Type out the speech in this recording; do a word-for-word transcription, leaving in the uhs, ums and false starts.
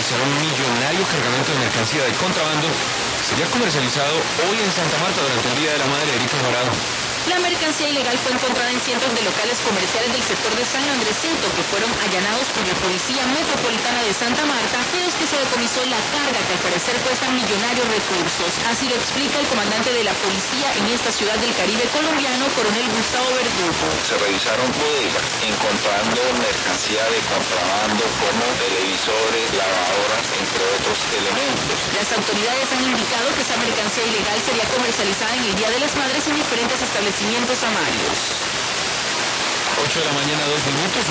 revisaron un millonario cargamento de mercancía de contrabando que sería comercializado hoy en Santa Marta durante el Día de la Madre. Erika Alvarado. La mercancía ilegal fue encontrada en cientos de locales comerciales del sector de San Andresito, que fueron allanados por la Policía Metropolitana de Santa Marta, de los que se decomisó la carga que al parecer cuesta millonarios recursos. Así lo explica el comandante de la policía en esta ciudad del Caribe colombiano, coronel Gustavo Verdugo. Se revisaron bodegas, encontrando mercancía de contrabando como televisores, lavadoras, entre otros elementos. Las autoridades han indicado que esa mercancía ilegal sería comercializada en el Día de las Madres en diferentes establecimientos amarios. ocho de la mañana, dos minutos.